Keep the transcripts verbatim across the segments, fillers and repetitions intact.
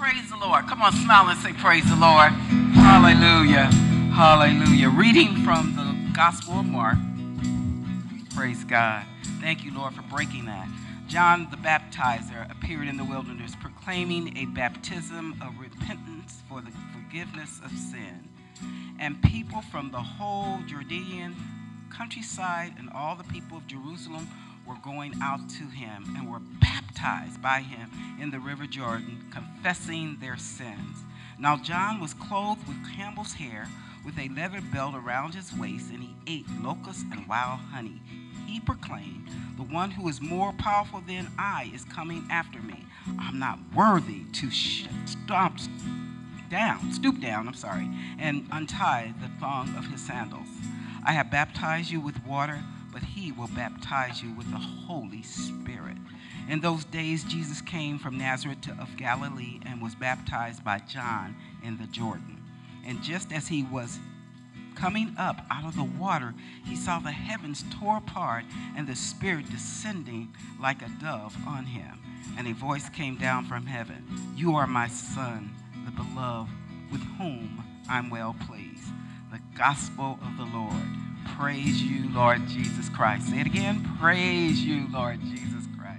Praise the Lord. Come on, smile and say praise the Lord. Hallelujah. Hallelujah. Reading from the Gospel of Mark. Praise God. Thank you, Lord, for breaking that. John the Baptizer appeared in the wilderness, proclaiming a baptism of repentance for the forgiveness of sin. And people from the whole Judean countryside and all the people of Jerusalem were going out to him and were baptized by him in the river Jordan, confessing their sins. Now John was clothed with camel's hair, with a leather belt around his waist, and he ate locusts and wild honey. He proclaimed, "The one who is more powerful than I is coming after me. I'm not worthy to sh- stomp down, stoop down, I'm sorry, and untie the thong of his sandals. I have baptized you with water, but he will baptize you with the Holy Spirit." In those days, Jesus came from Nazareth of Galilee and was baptized by John in the Jordan. And just as he was coming up out of the water, he saw the heavens tore apart and the Spirit descending like a dove on him. And a voice came down from heaven, "You are my Son, the beloved, with whom I'm well pleased." The gospel of the Lord. Praise you, Lord Jesus Christ. Say it again. Praise you, Lord Jesus Christ.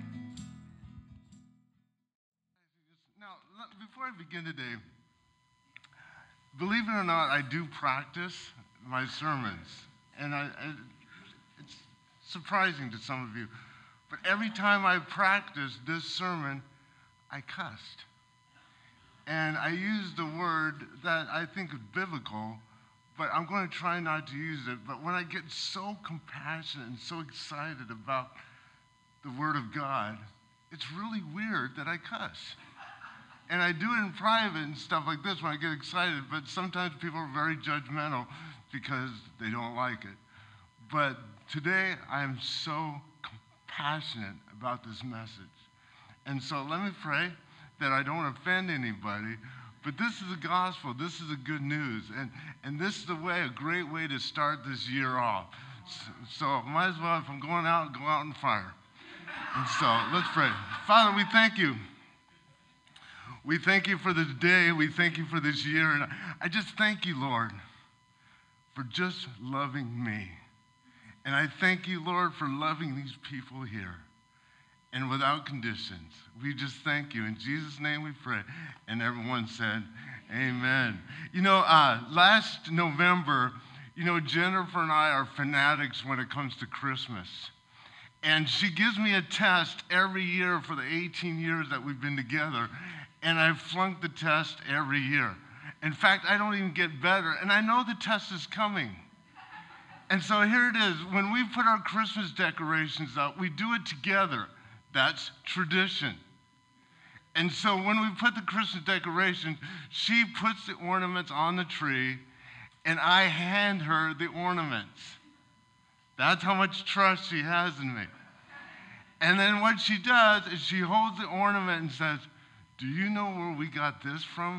Now, before I begin today, believe it or not, I do practice my sermons. And I, I, it's surprising to some of you. But every time I practice this sermon, I cussed. And I used a word that I think is biblical, but I'm going to try not to use it. But when I get so compassionate and so excited about the Word of God, it's really weird that I cuss. And I do it in private and stuff like this when I get excited, but sometimes people are very judgmental because they don't like it. But today, I'm so compassionate about this message. And so let me pray that I don't offend anybody. But this is the gospel. This is the good news. And, and this is the way, a great way to start this year off. So, so might as well, if I'm going out, go out in fire. And so let's pray. Father, we thank you. We thank you for this day. We thank you for this year. And I just thank you, Lord, for just loving me. And I thank you, Lord, for loving these people here. And without conditions. We just thank you. In Jesus' name we pray. And everyone said, amen. You know, uh, last November, you know, Jennifer and I are fanatics when it comes to Christmas. And she gives me a test every year for the eighteen years that we've been together. And I flunked the test every year. In fact, I don't even get better. And I know the test is coming. And so here it is. When we put our Christmas decorations up, we do it together. That's tradition. And so when we put the Christmas decoration, she puts the ornaments on the tree, and I hand her the ornaments. That's how much trust she has in me. And then what she does is she holds the ornament and says, "Do you know where we got this from?"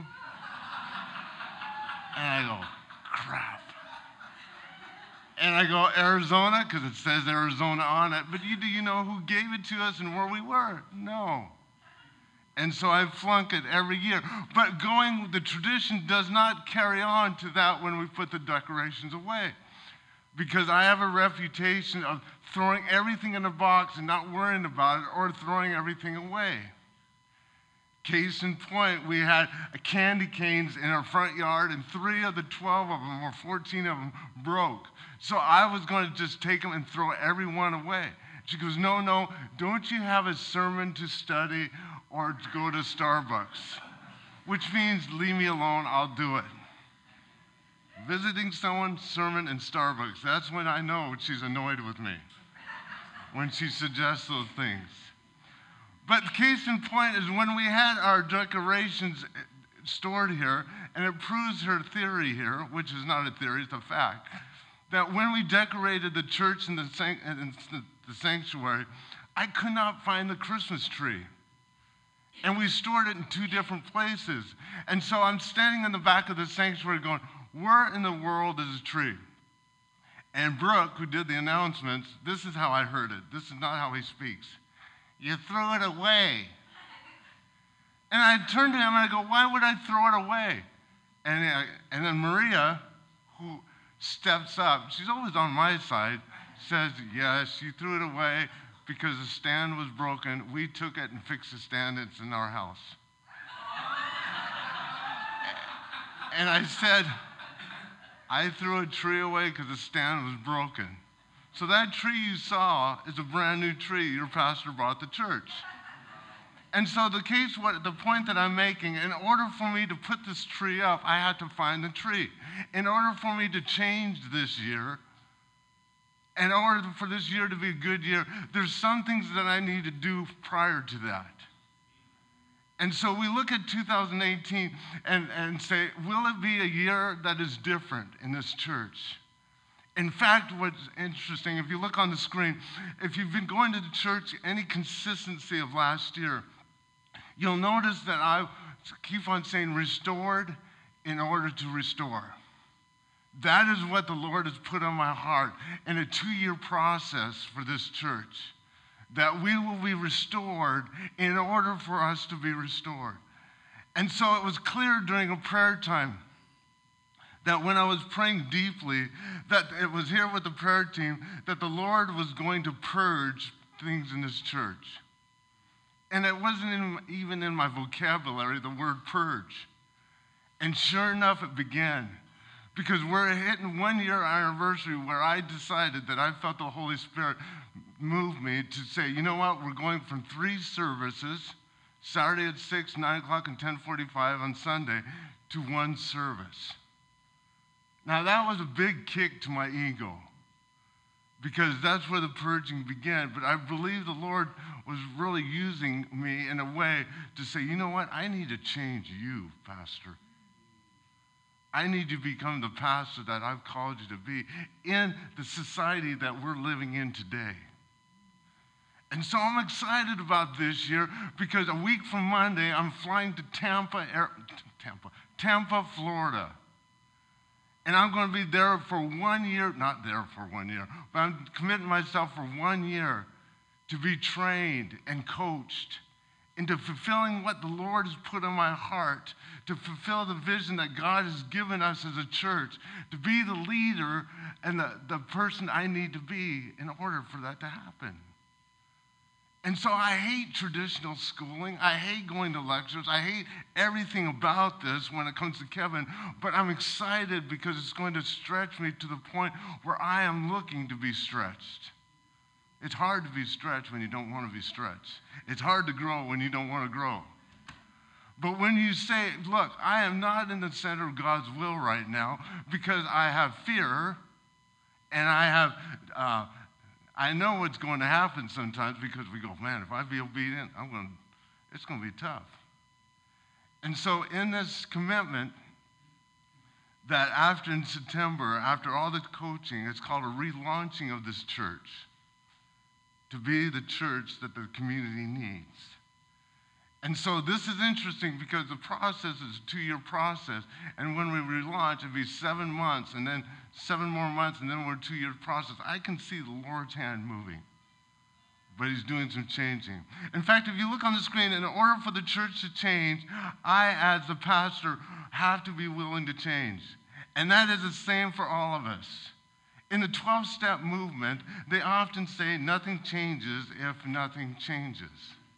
And I go, crap. And I go, Arizona, because it says Arizona on it. But you, do you know who gave it to us and where we were? No. And so I flunk it every year. But going, the tradition does not carry on to that when we put the decorations away. Because I have a reputation of throwing everything in a box and not worrying about it, or throwing everything away. Case in point, we had candy canes in our front yard, and three of the twelve of them, or fourteen of them, broke. So I was going to just take them and throw every one away. She goes, no, no, don't you have a sermon to study or to go to Starbucks? Which means, leave me alone, I'll do it. Visiting someone, sermon, and Starbucks. That's when I know she's annoyed with me, when she suggests those things. But the case in point is when we had our decorations stored here, and it proves her theory here, which is not a theory, it's a fact, that when we decorated the church and the, san- and the sanctuary, I could not find the Christmas tree. And we stored it in two different places. And so I'm standing in the back of the sanctuary going, where in the world is the tree? And Brooke, who did the announcements, this is how I heard it. This is not how he speaks. You threw it away. And I turned to him and I go, why would I throw it away? And, I, and then Maria, who steps up, she's always on my side, says, yes, she threw it away because the stand was broken. We took it and fixed the stand. It's in our house. And I said, I threw a tree away because the stand was broken. So that tree you saw is a brand new tree your pastor brought to church. And so the case, what the point that I'm making, in order for me to put this tree up, I had to find the tree. In order for me to change this year, in order for this year to be a good year, there's some things that I need to do prior to that. And so we look at two thousand eighteen and, and say, will it be a year that is different in this church? In fact, what's interesting, if you look on the screen, if you've been going to the church any consistency of last year, you'll notice that I keep on saying restored in order to restore. That is what the Lord has put on my heart in a two-year process for this church, that we will be restored in order for us to be restored. And so it was clear during a prayer time that when I was praying deeply, that it was here with the prayer team, that the Lord was going to purge things in this church. And it wasn't in, even in my vocabulary, the word purge. And sure enough, it began. Because we're hitting one year anniversary where I decided that I felt the Holy Spirit move me to say, you know what, we're going from three services, Saturday at six, nine o'clock, and ten forty-five on Sunday, to one service. Now that was a big kick to my ego, because that's where the purging began. But I believe the Lord was really using me in a way to say, you know what, I need to change you, Pastor. I need to become the pastor that I've called you to be in the society that we're living in today. And so I'm excited about this year because a week from Monday, I'm flying to Tampa, Tampa, Tampa, Florida. And I'm going to be there for one year, not there for one year, but I'm committing myself for one year to be trained and coached into fulfilling what the Lord has put in my heart, to fulfill the vision that God has given us as a church, to be the leader and the, the person I need to be in order for that to happen. And so I hate traditional schooling. I hate going to lectures. I hate everything about this when it comes to Kevin, but I'm excited because it's going to stretch me to the point where I am looking to be stretched. It's hard to be stretched when you don't want to be stretched. It's hard to grow when you don't want to grow. But when you say, look, I am not in the center of God's will right now because I have fear and I have, uh, I know what's going to happen sometimes because we go, man, if I be obedient, I'm going to, it's going to be tough. And so in this commitment that after in September, after all the coaching, it's called a relaunching of this church, to be the church that the community needs. And so this is interesting because the process is a two-year process. And when we relaunch, it'll be seven months and then seven more months and then we're a two-year process. I can see the Lord's hand moving, but he's doing some changing. In fact, if you look on the screen, in order for the church to change, I, as the pastor, have to be willing to change. And that is the same for all of us. In the twelve-step movement, they often say nothing changes if nothing changes.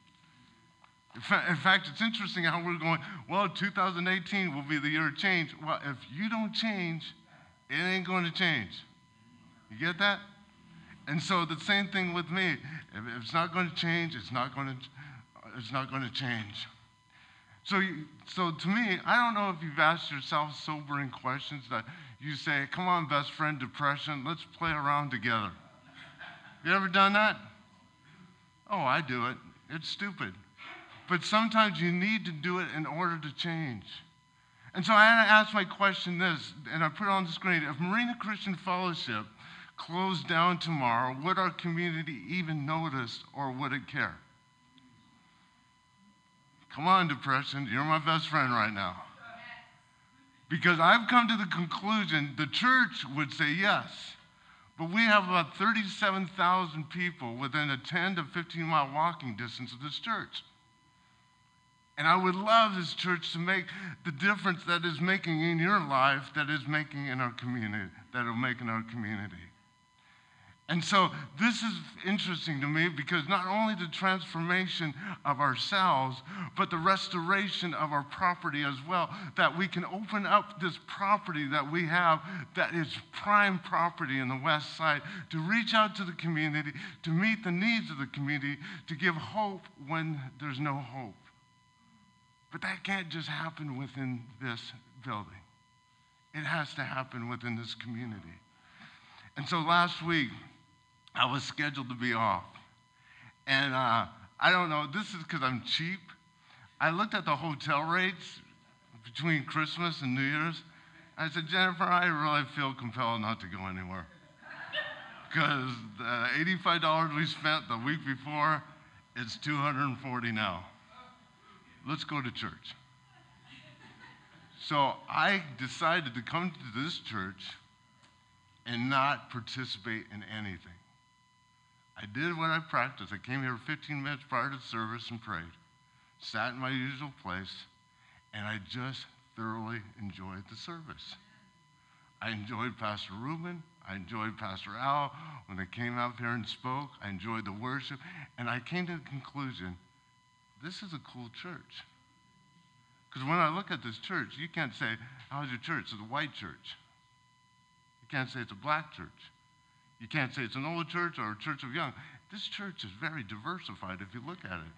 In fact, it's interesting how we're going, well, two thousand eighteen will be the year of change. Well, if you don't change, it ain't going to change. You get that? And so the same thing with me. If it's not going to change, it's not going to, it's not going to change. So, you, so to me, I don't know if you've asked yourself sobering questions that you say, come on, best friend, depression, let's play around together. You ever done that? Oh, I do it. It's stupid. But sometimes you need to do it in order to change. And so I had to ask my question this, and I put it on the screen. If Marina Christian Fellowship closed down tomorrow, would our community even notice or would it care? Come on, depression, you're my best friend right now. Because I've come to the conclusion the church would say yes, but we have about thirty-seven thousand people within a ten to fifteen mile walking distance of this church. And I would love this church to make the difference that is making in your life, that is making in our community, that will make in our community. And so this is interesting to me because not only the transformation of ourselves, but the restoration of our property as well, that we can open up this property that we have that is prime property in the West Side to reach out to the community, to meet the needs of the community, to give hope when there's no hope. But that can't just happen within this building. It has to happen within this community. And so last week, I was scheduled to be off. And uh, I don't know, this is because I'm cheap. I looked at the hotel rates between Christmas and New Year's. I said, Jennifer, I really feel compelled not to go anywhere. Because the eighty-five dollars we spent the week before, it's two hundred forty dollars now. Let's go to church. So I decided to come to this church and not participate in anything. I did what I practiced. I came here fifteen minutes prior to service and prayed, sat in my usual place, and I just thoroughly enjoyed the service. I enjoyed Pastor Ruben. I enjoyed Pastor Al when they came up here and spoke. I enjoyed the worship, and I came to the conclusion, this is a cool church. Because when I look at this church, you can't say, how's your church? It's a white church. You can't say it's a black church. You can't say it's an old church or a church of young. This church is very diversified if you look at it.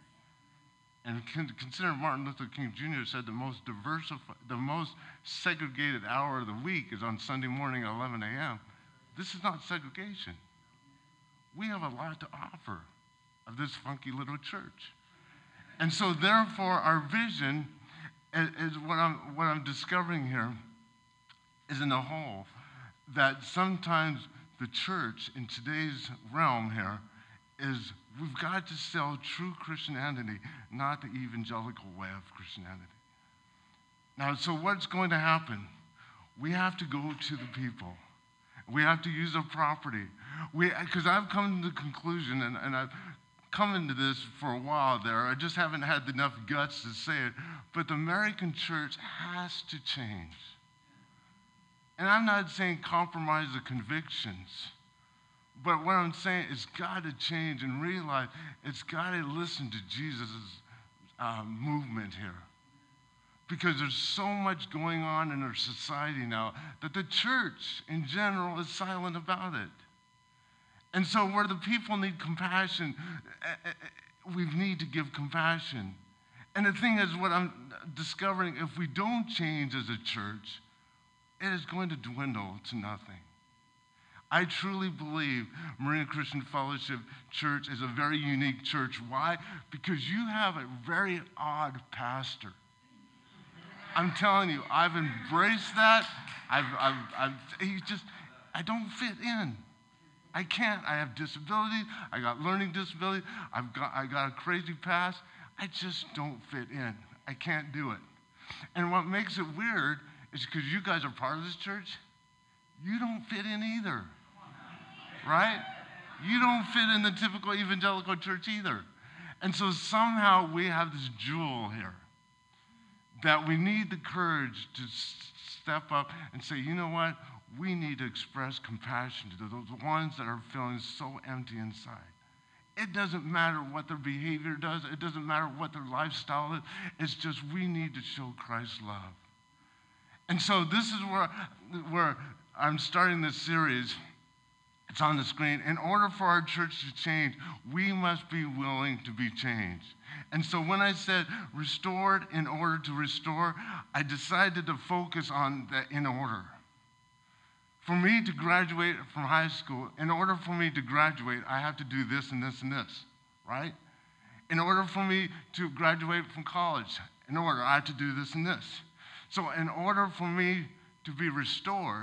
And consider Martin Luther King Junior said the most diversified, the most segregated hour of the week is on Sunday morning at eleven a.m. This is not segregation. We have a lot to offer of this funky little church. And so therefore our vision is, is what I'm what I'm discovering here is in the whole that sometimes the church in today's realm here is we've got to sell true Christianity, not the evangelical way of Christianity. Now, so what's going to happen? We have to go to the people. We have to use our property. Because I've come to the conclusion, and, and I've come into this for a while there, I just haven't had enough guts to say it, but the American church has to change. And I'm not saying compromise the convictions, but what I'm saying is got to change and realize it's got to listen to Jesus' uh, movement here. Because there's so much going on in our society now that the church in general is silent about it. And so where the people need compassion, we need to give compassion. And the thing is, what I'm discovering, if we don't change as a church, it is going to dwindle to nothing. I truly believe Marina Christian Fellowship Church is a very unique church. Why? Because you have a very odd pastor. I'm telling you, I've embraced that. I've, I've, I've, he's just, I don't fit in. I can't. I have disabilities. I got learning disabilities. I've got, I got a crazy past. I just don't fit in. I can't do it. And what makes it weird is because you guys are part of this church, you don't fit in either, right? You don't fit in the typical evangelical church either. And so somehow we have this jewel here that we need the courage to step up and say, you know what? We need to express compassion to those ones that are feeling so empty inside. It doesn't matter what their behavior does. It doesn't matter what their lifestyle is. It's just we need to show Christ's love. And so this is where, where I'm starting this series. It's on the screen. In order for our church to change, we must be willing to be changed. And so when I said restored in order to restore, I decided to focus on the in order. For me to graduate from high school, in order for me to graduate, I have to do this and this and this, right? In order for me to graduate from college, in order, I have to do this and this. So in order for me to be restored,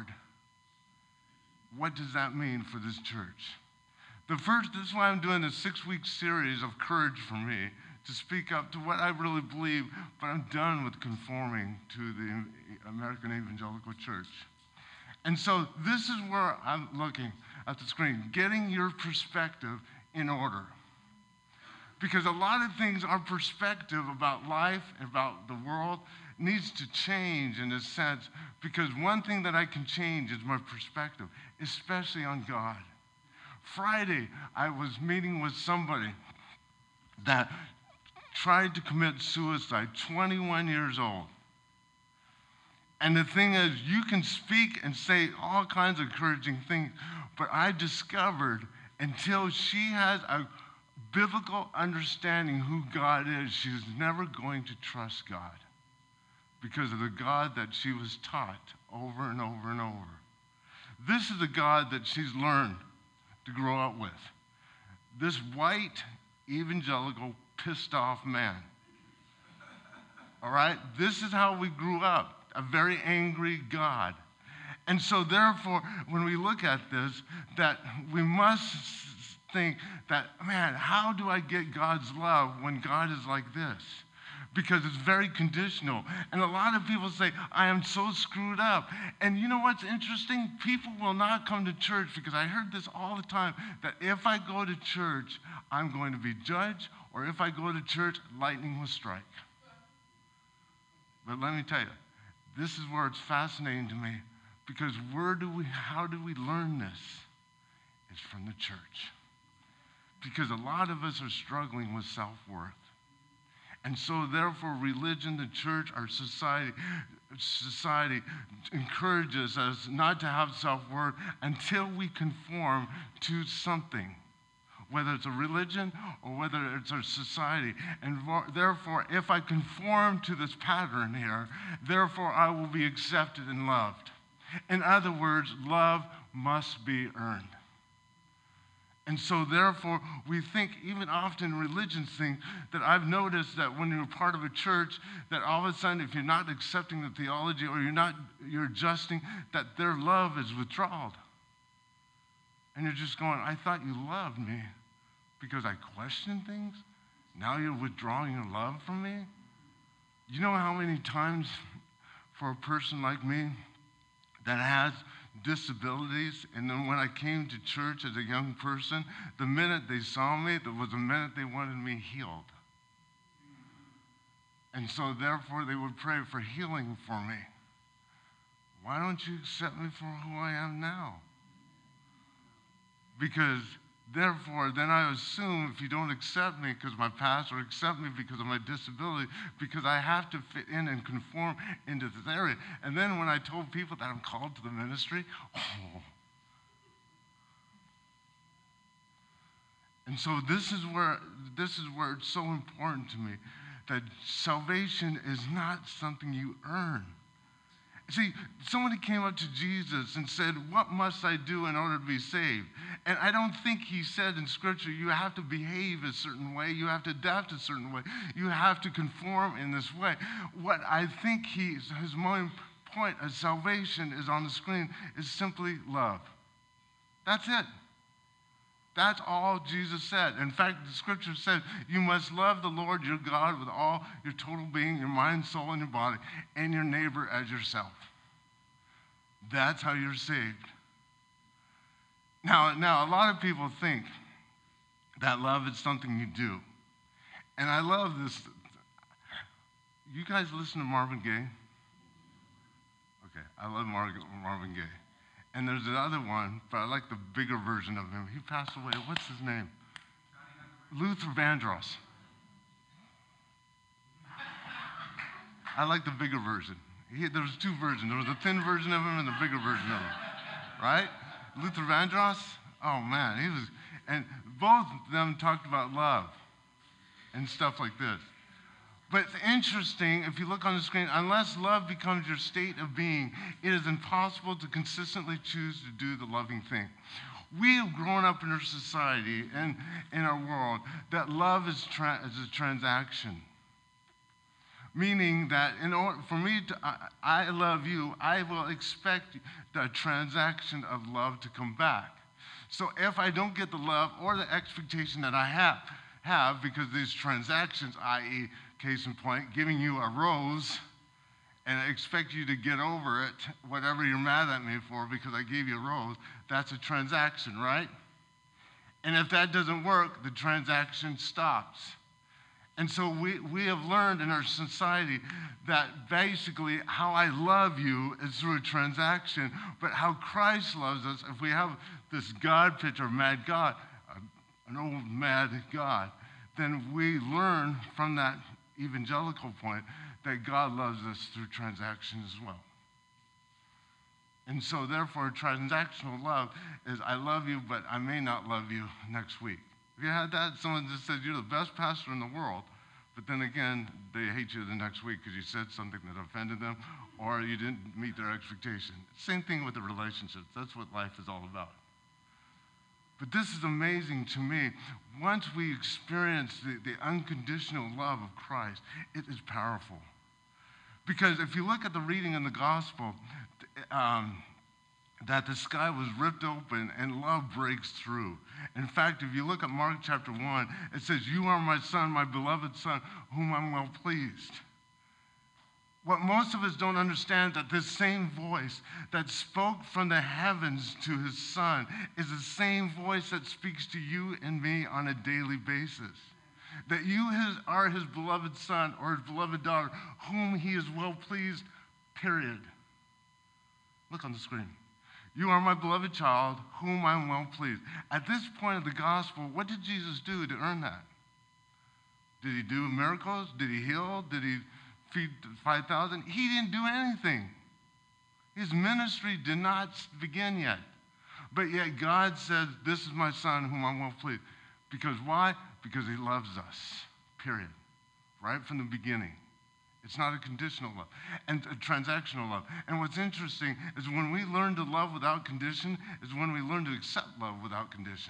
what does that mean for this church? The first, this is why I'm doing a six-week series of courage for me to speak up to what I really believe, but I'm done with conforming to the American Evangelical Church. And so this is where I'm looking at the screen, getting your perspective in order. Because a lot of things, our perspective about life, about the world, needs to change in a sense. Because one thing that I can change is my perspective, especially on God. Friday, I was meeting with somebody that tried to commit suicide, twenty-one years old. And the thing is, you can speak and say all kinds of encouraging things, but I discovered until she has a biblical understanding who God is, she's never going to trust God because of the God that she was taught over and over and over. This is the God that she's learned to grow up with. This white, evangelical, pissed off man. All right? This is how we grew up, a very angry God. And so therefore, when we look at this, that we must think that, man, how do I get God's love when God is like this? Because it's very conditional. And a lot of people say, I am so screwed up. And you know what's interesting? People will not come to church because I heard this all the time, that if I go to church, I'm going to be judged, or if I go to church, lightning will strike. But let me tell you, this is where it's fascinating to me, because where do we, how do we learn this? It's from the church. Because a lot of us are struggling with self-worth. And so therefore, religion, the church, our society, society encourages us not to have self-worth until we conform to something, whether it's a religion or whether it's our society. And therefore, if I conform to this pattern here, therefore I will be accepted and loved. In other words, love must be earned. And so therefore, we think, even often religions think, that I've noticed that when you're part of a church, that all of a sudden, if you're not accepting the theology or you're not, you're adjusting, that their love is withdrawn. And you're just going, I thought you loved me because I questioned things? Now you're withdrawing your love from me? You know how many times for a person like me that has disabilities, and then when I came to church as a young person, the minute they saw me, there was a minute they wanted me healed. And so therefore they would pray for healing for me. Why don't you accept me for who I am now? Because therefore, then I assume if you don't accept me because of my past, or accept me because of my disability, because I have to fit in and conform into this area. And then when I told people that I'm called to the ministry, oh. And so this is where this is where it's so important to me, that salvation is not something you earn. See, somebody came up to Jesus and said, what must I do in order to be saved? And I don't think he said in Scripture, you have to behave a certain way, you have to adapt a certain way, you have to conform in this way. What I think he, his main point of salvation is on the screen is simply love. That's it. That's all Jesus said. In fact, the Scripture said, you must love the Lord your God with all your total being, your mind, soul, and your body, and your neighbor as yourself. That's how you're saved. Now, now, a lot of people think that love is something you do. And I love this. You guys listen to Marvin Gaye? Okay, I love Mar- Marvin Gaye. And there's another one, but I like the bigger version of him. He passed away. What's his name? Luther Vandross. I like the bigger version. He, there was two versions. There was a thin version of him and a bigger version of him. Right? Luther Vandross? Oh, man. He was, and both of them talked about love and stuff like this. But it's interesting, if you look on the screen, unless love becomes your state of being, it is impossible to consistently choose to do the loving thing. We have grown up in our society and in our world that love is, tra- is a transaction. Meaning that in order for me to, I, I love you, I will expect the transaction of love to come back. So if I don't get the love or the expectation that I have, have because these transactions, that is, case in point, giving you a rose, and I expect you to get over it, whatever you're mad at me for because I gave you a rose, that's a transaction, right? And if that doesn't work, the transaction stops. And so we, we have learned in our society that basically how I love you is through a transaction, but how Christ loves us, if we have this God picture, mad God, an old mad God, then we learn from that evangelical point that God loves us through transaction as well. And so therefore, transactional love is I love you, but I may not love you next week. Have you had that? Someone just said, you're the best pastor in the world, but then again, they hate you the next week because you said something that offended them or you didn't meet their expectation. Same thing with the relationships. That's what life is all about. But this is amazing to me. Once we experience the, the unconditional love of Christ, it is powerful. Because if you look at the reading in the gospel, um, that the sky was ripped open and love breaks through. In fact, if you look at Mark chapter one, it says, you are my son, my beloved son, whom I'm well pleased. What most of us don't understand, that this same voice that spoke from the heavens to his son is the same voice that speaks to you and me on a daily basis. That you his, are his beloved son or his beloved daughter, whom he is well pleased, period. Look on the screen. You are my beloved child, whom I'm well pleased. At this point of the gospel, what did Jesus do to earn that? Did he do miracles? Did he heal? Did he feed five thousand? He didn't do anything. His ministry did not begin yet. But yet God says, this is my son whom I'm well pleased. Because why? Because he loves us, period. Right from the beginning. It's not a conditional love and a transactional love. And what's interesting is when we learn to love without condition is when we learn to accept love without condition.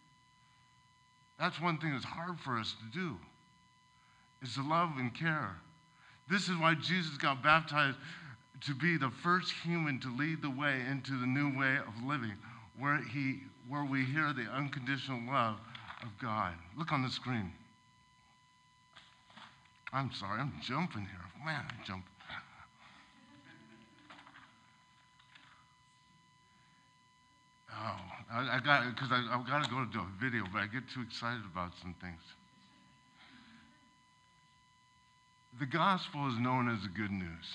That's one thing that's hard for us to do, is to love and care. This is why Jesus got baptized, to be the first human to lead the way into the new way of living, where he, where we hear the unconditional love of God. Look on the screen. I'm sorry, I'm jumping here. Man, I'm jumping. Oh, I, I got, because I, I've got to go to a video, but I get too excited about some things. The gospel is known as the good news.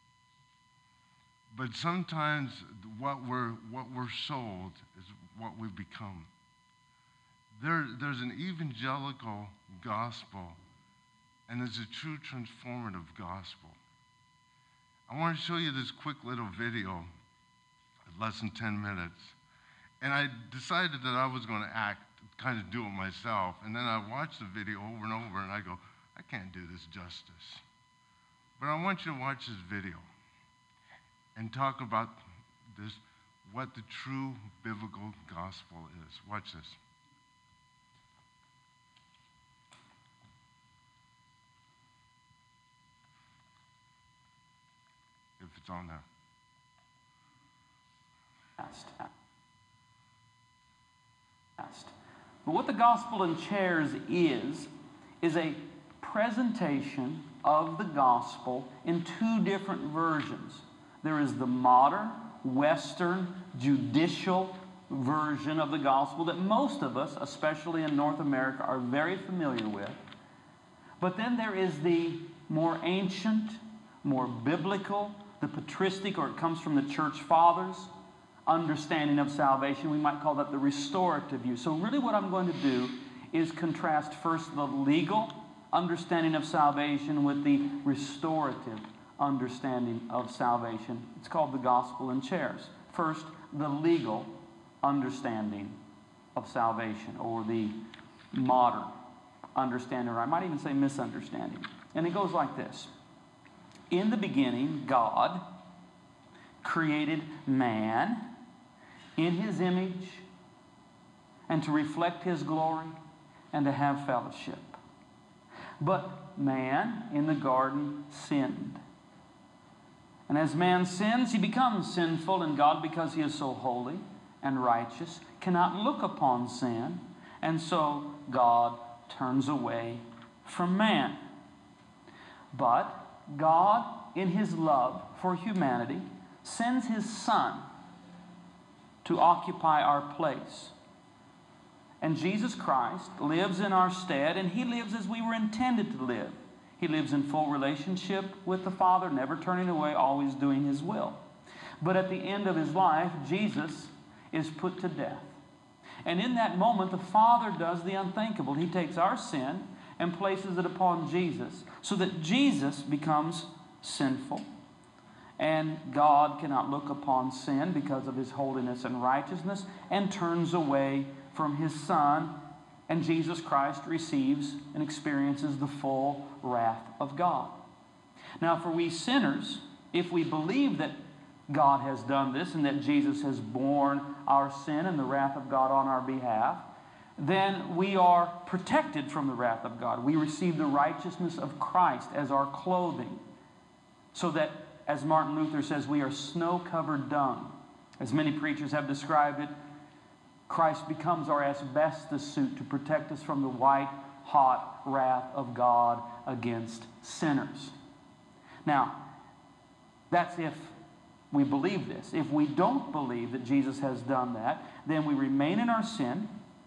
But sometimes what we're, what we're sold is what we become. There, there's an evangelical gospel, and there's a true transformative gospel. I want to show you this quick little video, less than ten minutes. And I decided that I was going to act, kind of do it myself. And then I watched the video over and over, and I go, I can't do this justice. But I want you to watch this video and talk about this, what the true biblical gospel is. Watch this. If it's on there. But what the gospel in chairs is, is a presentation of the gospel in two different versions. There is the modern, Western, judicial version of the gospel that most of us, especially in North America, are very familiar with. But then there is the more ancient, more biblical, the patristic, or it comes from the church fathers, understanding of salvation. We might call that the restorative view. So really what I'm going to do is contrast first the legal understanding of salvation with the restorative understanding of salvation. It's called the gospel in chairs. First, the legal understanding of salvation, or the modern understanding, or I might even say misunderstanding. And it goes like this. In the beginning, God created man in his image, and to reflect his glory and to have fellowship. But man in the garden sinned. And as man sins, he becomes sinful, and God, because he is so holy and righteous, cannot look upon sin, and so God turns away from man. But God, in his love for humanity, sends his Son to occupy our place. And Jesus Christ lives in our stead, and He lives as we were intended to live. He lives in full relationship with the Father, never turning away, always doing His will. But at the end of His life, Jesus is put to death. And in that moment, the Father does the unthinkable. He takes our sin and places it upon Jesus, so that Jesus becomes sinful. And God cannot look upon sin because of His holiness and righteousness, and turns away from His Son, and Jesus Christ receives and experiences the full wrath of God. Now, for we sinners, if we believe that God has done this and that Jesus has borne our sin and the wrath of God on our behalf, then we are protected from the wrath of God. We receive the righteousness of Christ as our clothing, so that, as Martin Luther says, we are snow-covered dung. As many preachers have described it, Christ becomes our asbestos suit to protect us from the white-hot wrath of God against sinners. Now, that's if we believe this. If we don't believe that Jesus has done that, then we remain in our sin,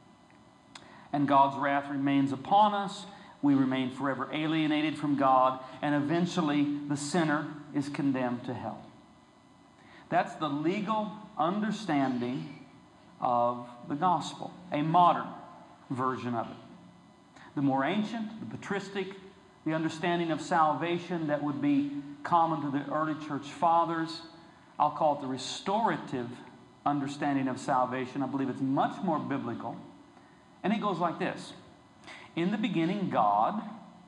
and God's wrath remains upon us. We remain forever alienated from God, and eventually the sinner is condemned to hell. That's the legal understanding of the gospel, a modern version of it. The more ancient, the patristic, the understanding of salvation that would be common to the early church fathers, I'll call it the restorative understanding of salvation. I believe it's much more biblical. And it goes like this. In the beginning, God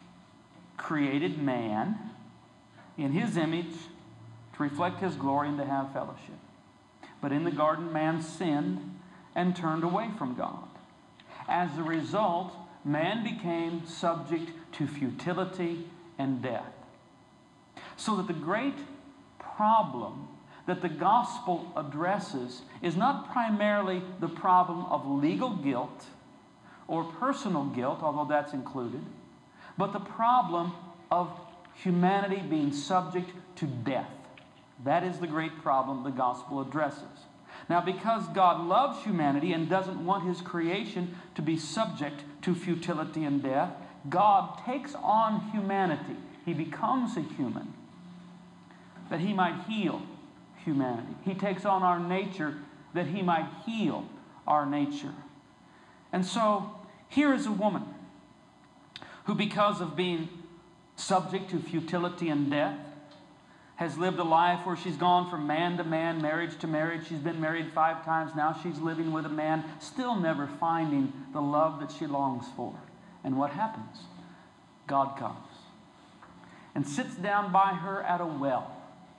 created man in His image to reflect His glory and to have fellowship. But in the garden, man sinned and turned away from God. As a result, man became subject to futility and death. So that the great problem that the gospel addresses is not primarily the problem of legal guilt or personal guilt, although that's included, but the problem of humanity being subject to death. That is the great problem the gospel addresses. Now, because God loves humanity and doesn't want His creation to be subject to futility and death, God takes on humanity. He becomes a human that He might heal humanity. He takes on our nature that He might heal our nature. And so, here is a woman who, because of being subject to futility and death, has lived a life where she's gone from man to man, marriage to marriage. She's been married five times. Now she's living with a man, still never finding the love that she longs for. And what happens? God comes and sits down by her at a well.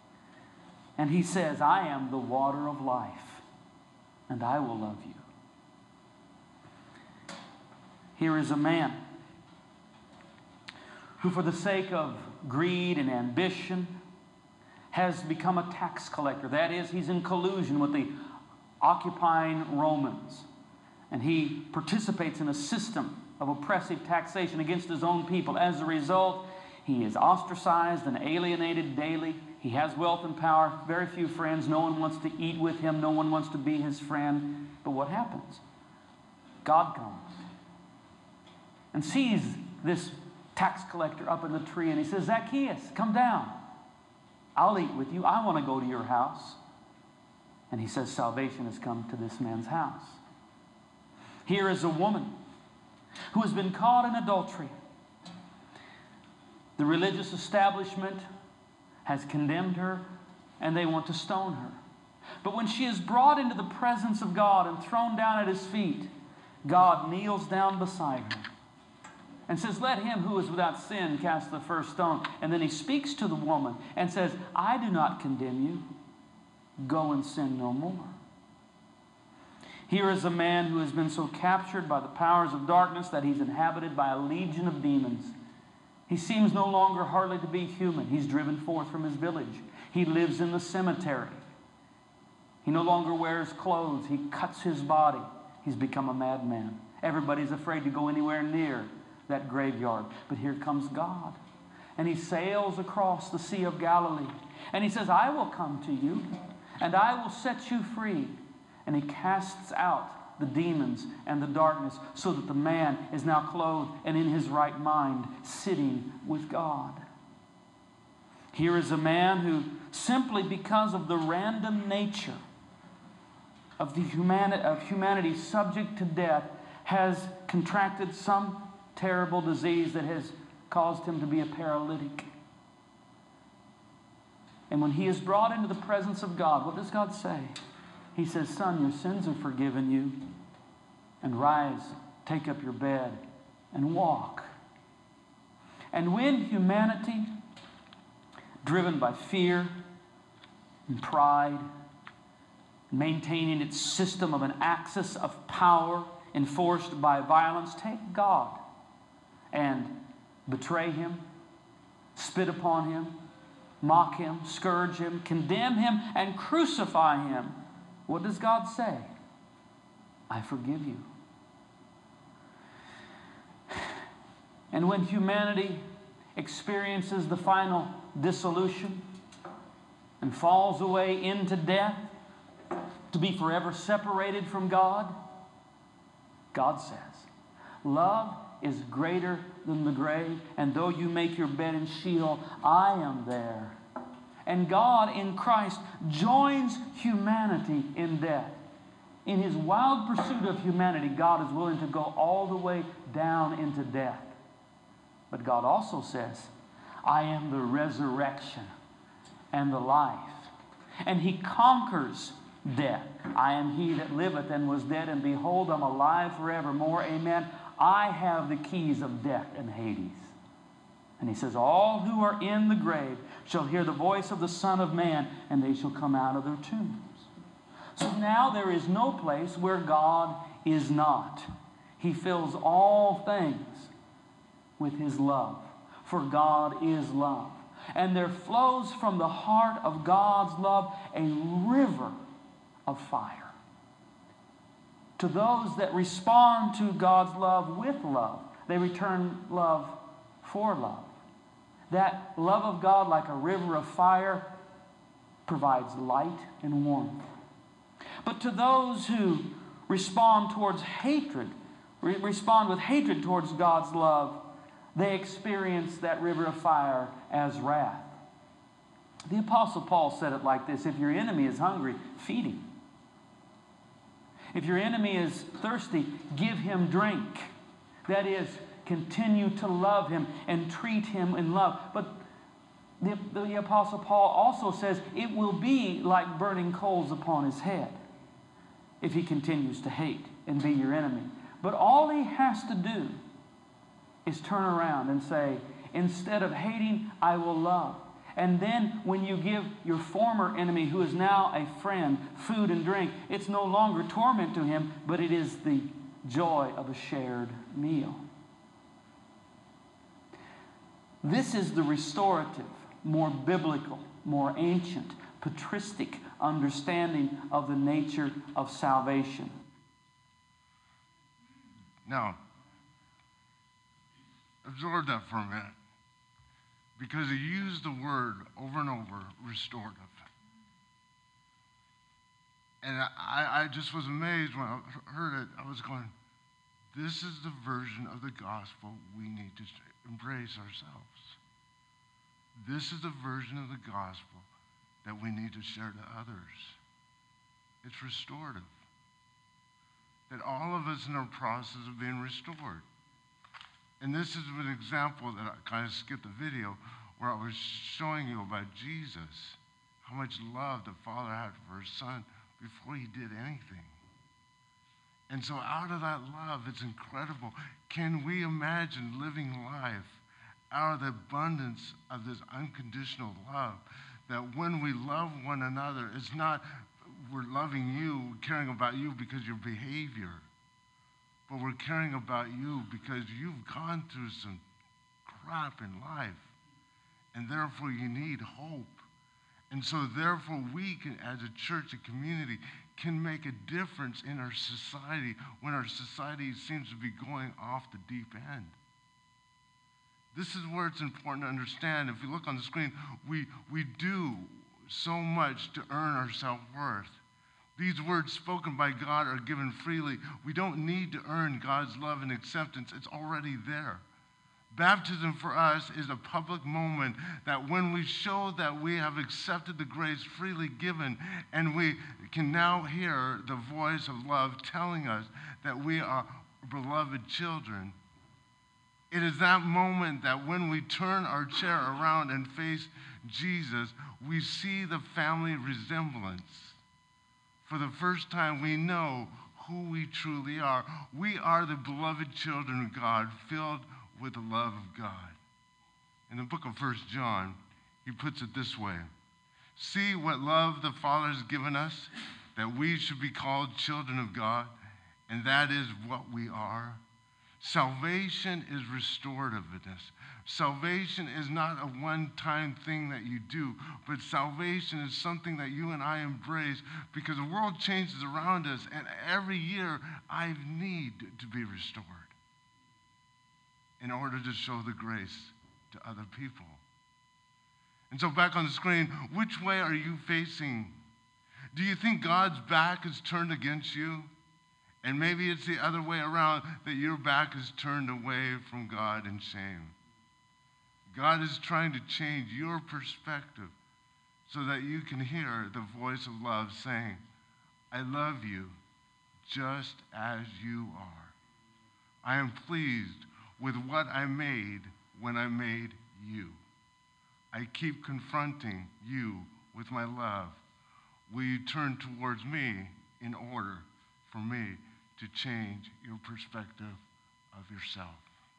And He says, I am the water of life, and I will love you. Here is a man who, for the sake of greed and ambition, has become a tax collector. That is, he's in collusion with the occupying Romans. And he participates in a system of oppressive taxation against his own people. As a result, he is ostracized and alienated daily. He has wealth and power, very few friends. No one wants to eat with him. No one wants to be his friend. But what happens? God comes and sees this tax collector up in the tree, and He says, Zacchaeus, come down. I'll eat with you. I want to go to your house. And He says, salvation has come to this man's house. Here is a woman who has been caught in adultery. The religious establishment has condemned her, and they want to stone her. But when she is brought into the presence of God and thrown down at His feet, God kneels down beside her and says, let him who is without sin cast the first stone. And then He speaks to the woman and says, I do not condemn you. Go and sin no more. Here is a man who has been so captured by the powers of darkness that he's inhabited by a legion of demons. He seems no longer hardly to be human. He's driven forth from his village. He lives in the cemetery. He no longer wears clothes. He cuts his body. He's become a madman. Everybody's afraid to go anywhere near that graveyard. But here comes God. And He sails across the Sea of Galilee. And He says, I will come to you, and I will set you free. And He casts out the demons and the darkness, so that the man is now clothed and in his right mind, sitting with God. Here is a man who, simply because of the random nature of, the humani- of humanity subject to death, has contracted some terrible disease that has caused him to be a paralytic. And when he is brought into the presence of God, what does God say? He says, "Son, your sins are forgiven you. And rise, take up your bed, and walk." And when humanity, driven by fear and pride, maintaining its system of an axis of power enforced by violence, take God and betray him, spit upon him, mock him, scourge him, condemn him, and crucify him, what does God say? "I forgive you." And when humanity experiences the final dissolution and falls away into death to be forever separated from God, God says, "Love is greater than the grave, and though you make your bed in Sheol, I am there." And God in Christ joins humanity in death. In his wild pursuit of humanity, God is willing to go all the way down into death. But God also says, "I am the resurrection and the life." And he conquers death. "I am he that liveth and was dead, and behold, I'm alive forevermore." Amen. "I have the keys of death and Hades." And he says, "All who are in the grave shall hear the voice of the Son of Man, and they shall come out of their tombs." So now there is no place where God is not. He fills all things with his love, for God is love. And there flows from the heart of God's love a river of fire. To those that respond to God's love with love, they return love for love. That love of God, like a river of fire, provides light and warmth. But to those who respond towards hatred, re- respond with hatred towards God's love, they experience that river of fire as wrath. The Apostle Paul said it like this: "If your enemy is hungry, feed him. If your enemy is thirsty, give him drink." That is, continue to love him and treat him in love. But the, the Apostle Paul also says it will be like burning coals upon his head if he continues to hate and be your enemy. But all he has to do is turn around and say, "Instead of hating, I will love." And then when you give your former enemy, who is now a friend, food and drink, it's no longer torment to him, but it is the joy of a shared meal. This is the restorative, more biblical, more ancient, patristic understanding of the nature of salvation. Now, absorb that for a minute, because he used the word over and over, restorative. And I, I just was amazed when I heard it. I was going, this is the version of the gospel we need to embrace ourselves. This is the version of the gospel that we need to share to others. It's restorative. That all of us in our process of being restored. And this is an example that I kind of skipped the video where I was showing you about Jesus, how much love the Father had for his Son before he did anything. And so out of that love, it's incredible. Can we imagine living life out of the abundance of this unconditional love? That when we love one another, it's not we're loving you, caring about you because of your behavior, but we're caring about you because you've gone through some crap in life, and therefore you need hope. And so therefore we can, as a church, a community, can make a difference in our society when our society seems to be going off the deep end. This is where it's important to understand. If you look on the screen, we, we do so much to earn our self-worth. These words spoken by God are given freely. We don't need to earn God's love and acceptance. It's already there. Baptism for us is a public moment that when we show that we have accepted the grace freely given, and we can now hear the voice of love telling us that we are beloved children. It is that moment that when we turn our chair around and face Jesus, we see the family resemblance. For the first time, we know who we truly are. We are the beloved children of God, filled with the love of God. In the book of First John, he puts it this way: see what love the Father has given us, that we should be called children of God, and that is what we are. Salvation is restorativeness. Salvation is not a one-time thing that you do, but salvation is something that you and I embrace because the world changes around us, and every year I need to be restored in order to show the grace to other people. And so back on the screen, which way are you facing? Do you think God's back is turned against you? And maybe it's the other way around, that your back is turned away from God in shame. God is trying to change your perspective so that you can hear the voice of love saying, I love you just as you are. I am pleased with what I made when I made you. I keep confronting you with my love. Will you turn towards me in order for me to change your perspective of yourself?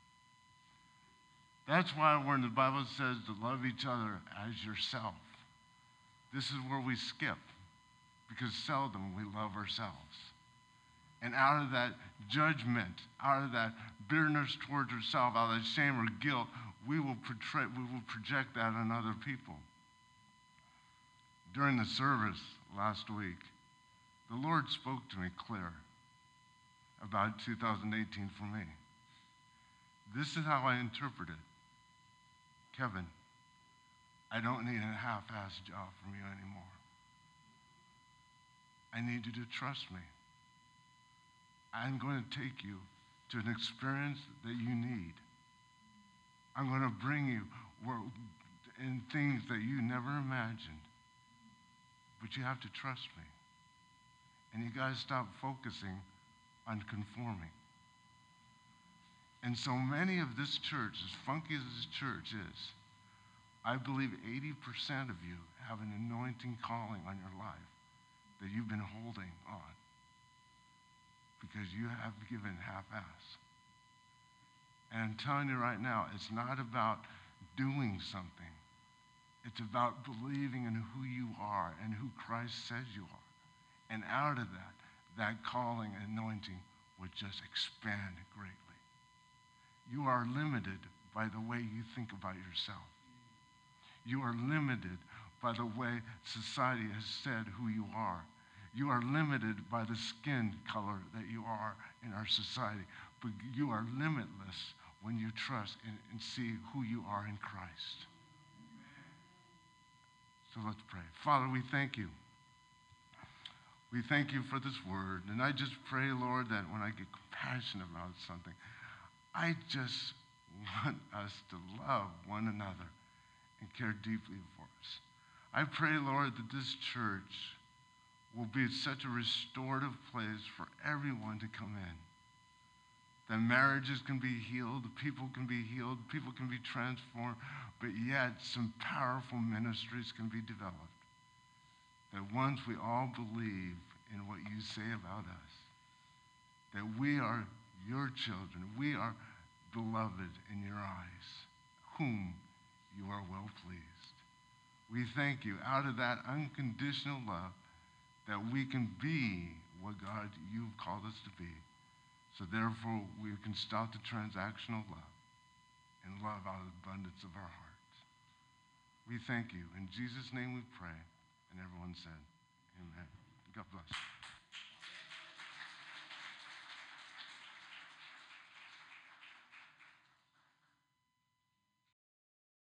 That's why when the Bible says to love each other as yourself, this is where we skip, because seldom we love ourselves. And out of that judgment, out of that bitterness towards ourselves, out of that shame or guilt, we will, portray, we will project that on other people. During the service last week, the Lord spoke to me clear about two thousand eighteen for me. This is how I interpret it. Kevin, I don't need a half-assed job from you anymore. I need you to trust me. I'm going to take you to an experience that you need. I'm going to bring you where, in things that you never imagined. But you have to trust me. And you got to stop focusing on conforming. And so many of this church, as funky as this church is, I believe eighty percent of you have an anointing calling on your life that you've been holding on because you have given half-ass. And I'm telling you right now, it's not about doing something. It's about believing in who you are and who Christ says you are. And out of that, that calling and anointing would just expand greatly. You are limited by the way you think about yourself. You are limited by the way society has said who you are. You are limited by the skin color that you are in our society. But you are limitless when you trust and, and see who you are in Christ. So let's pray. Father, we thank you. We thank you for this word. And I just pray, Lord, that when I get passionate about something, I just want us to love one another and care deeply for us. I pray, Lord, that this church will be such a restorative place for everyone to come in. That marriages can be healed, people can be healed, people can be transformed, but yet some powerful ministries can be developed. That once we all believe in what you say about us, that we are your children, we are beloved in your eyes, whom you are well pleased. We thank you out of that unconditional love that we can be what God you've called us to be. So therefore we can stop the transactional love and love out of the abundance of our hearts. We thank you. In Jesus' name we pray. And everyone said, amen. God bless.